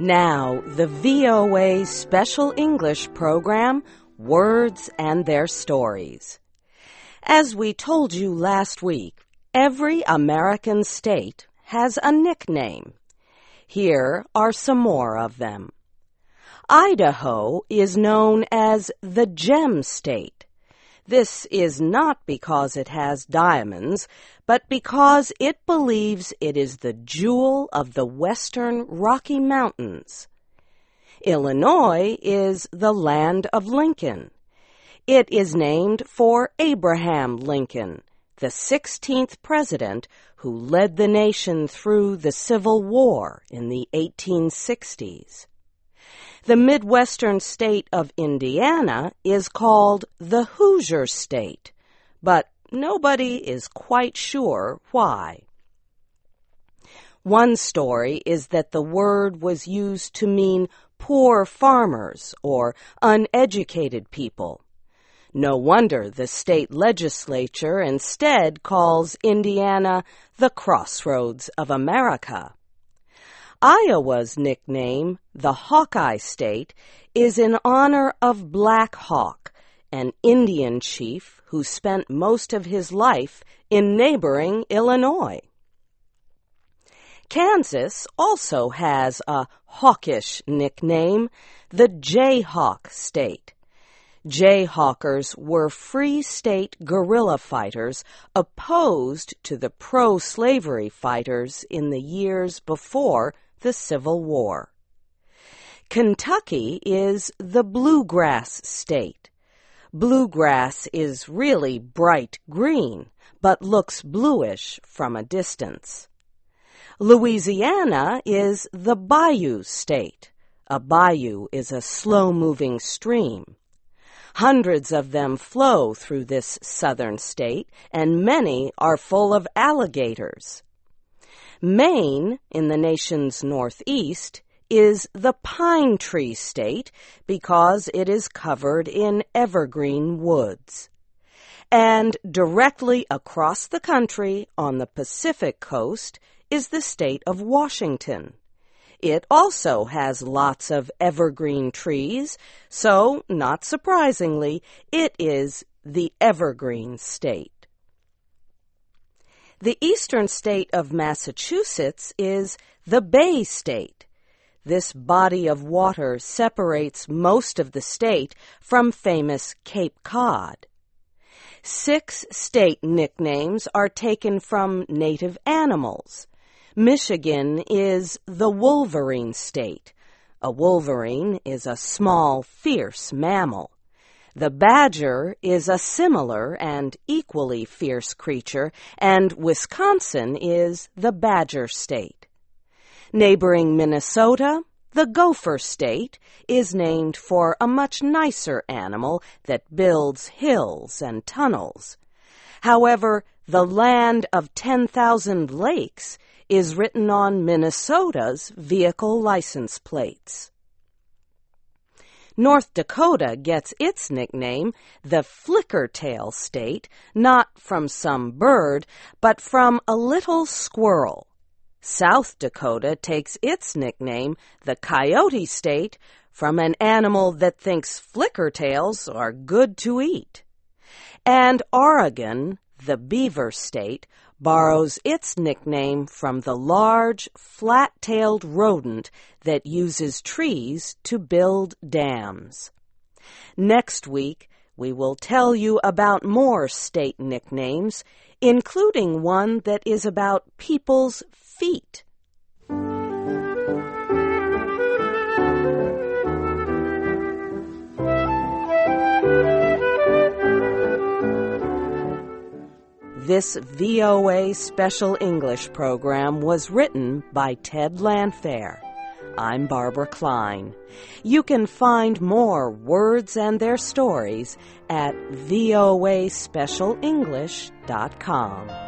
Now, the VOA Special English program, Words and Their Stories. As we told you last week, every American state has a nickname. Here are some more of them. Idaho is known as the Gem State. This is not because it has diamonds, but because it believes it is the jewel of the western Rocky Mountains. Illinois is the land of Lincoln. It is named for Abraham Lincoln, the 16th president who led the nation through the Civil War in the 1860s. The Midwestern state of Indiana is called the Hoosier State, but nobody is quite sure why. One story is that the word was used to mean poor farmers or uneducated people. No wonder the state legislature instead calls Indiana the Crossroads of America. Iowa's nickname, the Hawkeye State, is in honor of Black Hawk, an Indian chief who spent most of his life in neighboring Illinois. Kansas also has a hawkish nickname, the Jayhawk State. Jayhawkers were Free State guerrilla fighters opposed to the pro-slavery fighters in the years before the Civil War. Kentucky is the Bluegrass State. Bluegrass is really bright green, but looks bluish from a distance. Louisiana is the Bayou State. A bayou is a slow-moving stream. Hundreds of them flow through this southern state, and many are full of alligators. Maine, in the nation's northeast, is the Pine Tree State because it is covered in evergreen woods. And directly across the country on the Pacific coast is the state of Washington. It also has lots of evergreen trees, so, not surprisingly, it is the Evergreen State. The eastern state of Massachusetts is the Bay State. This body of water separates most of the state from famous Cape Cod. 6 state nicknames are taken from native animals. Michigan is the Wolverine State. A wolverine is a small, fierce mammal. The badger is a similar and equally fierce creature, and Wisconsin is the Badger State. Neighboring Minnesota, the Gopher State, is named for a much nicer animal that builds hills and tunnels. However, the land of 10,000 lakes is written on Minnesota's vehicle license plates. North Dakota gets its nickname, the Flickertail State, not from some bird, but from a little squirrel. South Dakota takes its nickname, the Coyote State, from an animal that thinks flickertails are good to eat. And Oregon, the Beaver State, borrows its nickname from the large, flat-tailed rodent that uses trees to build dams. Next week, we will tell you about more state nicknames, including one that is about people's feet. This VOA Special English program was written by Ted Landfair. I'm Barbara Klein. You can find more words and their stories at voaspecialenglish.com.